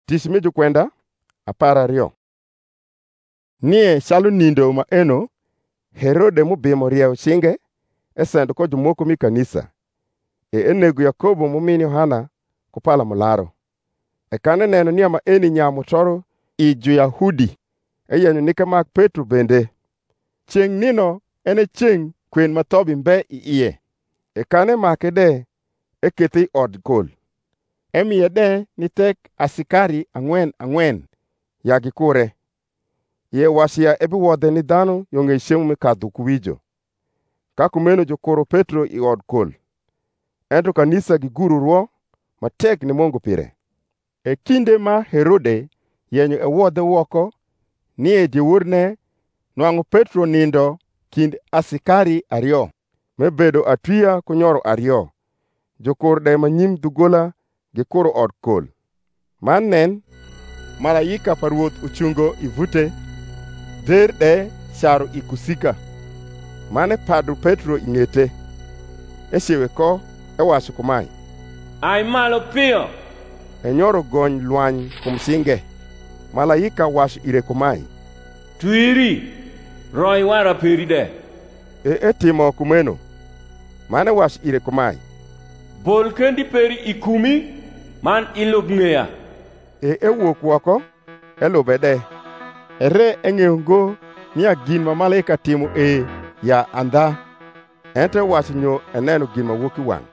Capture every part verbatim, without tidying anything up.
Tich mi jokwenda apar ariyo. Nie chalo nindo ma eno Herode mobimo rieyo chinge e sendo ko jomoko mi kanisa. E enego Yakobo momin Yohana kupala mularo. E kane neno ni ama eni nyamo toro i jo-Yahudi e yenyo nike mak Petro bende. Chieng' nino ene chieng' kwen mathobi mbe i iye. E kane make de e kethe i od kol. Emiye de ni tek asikari ang'wen ang'wen yagi kure. Ye wasia ebi wodhe ni dhano yong'e chiemo mikadho kuwijo. Kakumeno jokoro Petro i od kol. Ento kanisa gi guru ruo matek ni mongo pire. E kinde ma Herode yenyo e wodhe woko ni e jewurne nwang'o Petro nindo kind asikari ariyo. Mebedo atwiya kunyoro ariyo. Jokor de manyim dhugola gi koro od kol. Man nen malaika pa Ruoth ochungo ivute dher de charo ikusika. Mane pado Petro ing'ete. Echewe ko ewacho kumae. Ai malo piyo. Enyoro gony lwany kum singe. Malaika wacho ire kumae. Twiri. Roi wara peri de. E etimo kumeno. Mane wacho ire kumae. Bol kendi peri ikumi man ilub ng'eya. E ewuok woko elube de. Ere eng'eyo go ni agin ma malaika timo e ya andha. Ente wacho nyo eneno gin ma wuok i wang'.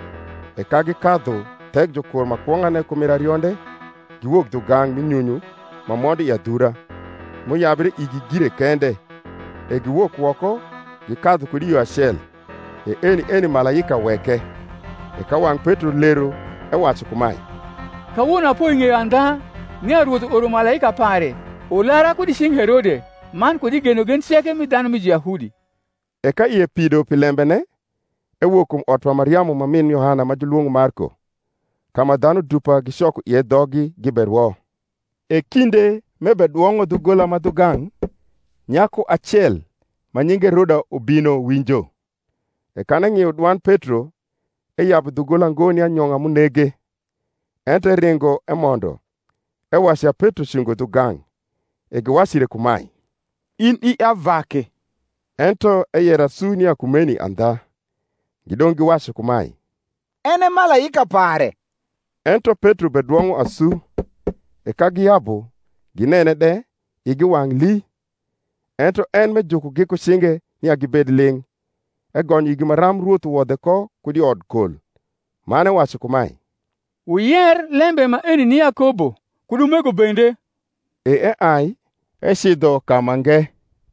E ka gikadho tek jokor makwong'ane kumira rionde, giwuok dhugang' minyunyu ma mondo i adhura, moyabre igi gire kende. E giwuok woko gikadho kod yo achiel. E eni eni malaika weke. E ka wang' Petro lero ewacho kumae. Kawuono apo ing'eyo andha ni Ruoth oro malaika pare olara kod chieng' Herode man kod igeno gen cheke mi dhano mi jo-Yahudi. E ka iye pido pilembene ewuok kuom ot ma Mariamu ma min Yohana ma joluong Marko, kama dhano dupa gichoko iye dhogi gi berwo. E kinde mebe duong'o dhugola ma dhugang', nyako achiel ma nyinge Roda obino winjo. E kane ng'iyo dwan Petro e yab dhugola ngoni anyong'a monege. Ente ringo e mondo ewasia Petro chungo dhugang'. E giwachire kumae. In i avake. Ento e yera suni akumeni andha. Gidong giwacho kumae. Ene malaika pare. Ento Petro beduong'o asu. E ka giyabo ginene de igi wang' li. Ento en me juko giko chinge ni agibed ling'. E gonyo igi maram Ruoth wodhe ko kudi od kol. Mane wacho kumae. Uyier lembe ma eni ni Yakobo kudumego bende. E e ai e shidho kama nge.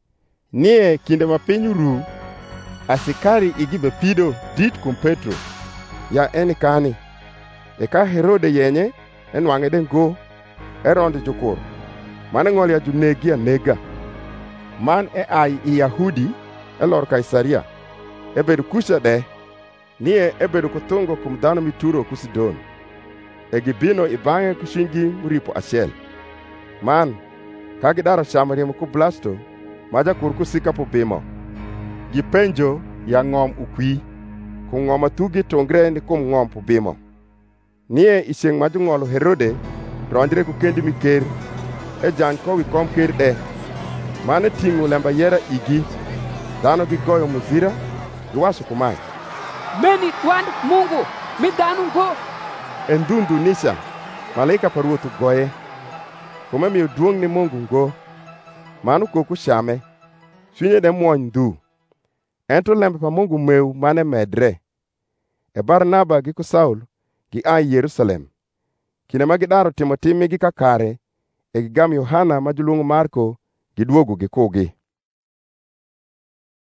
Nie kinde ma piny uru, asikari igibe pido dit kum Petro. Ya eni kani. E ka Herode yenye enwang'e de ngo erondo jokor. Mane ng'ol ya junegi anega. Man e ai i Yahudi elor Kaisaria. Ebedo kusha de. Nie ebedo kuthungo kum dhano mituro kusidon. E gibino ibang'e kushungi muripo achiel. Man, ka gidaro chamo riemo ku Blasto, ma jakur kusika po bimo. Gipenjo ya ng'om ukwi, ku ng'om athugi tongre ni kum ng'om po bimo. Nie i chieng' ma jong'olo Herode ronjre ku kendi miker, e jany kowi kom ker de. Mane ting'o lemba yera igi, dhano gigoyo muzira, giwacho kumae. Meni dwand Mungu mi dhano go. E ndhundhu nisha, malaika pa Ruoth goye. Kume miyo duong' ni Mungu ngo. Mano koku chame. Chunye de muony ndhu. Ento lembe pa Mungu meu mane medre. E Barnaba gi ku Saul gi ai Yerusalem. Kinde ma gidaro timo timigi kakare, e gigam Yohana ma joluong Marko giduogo gikugi.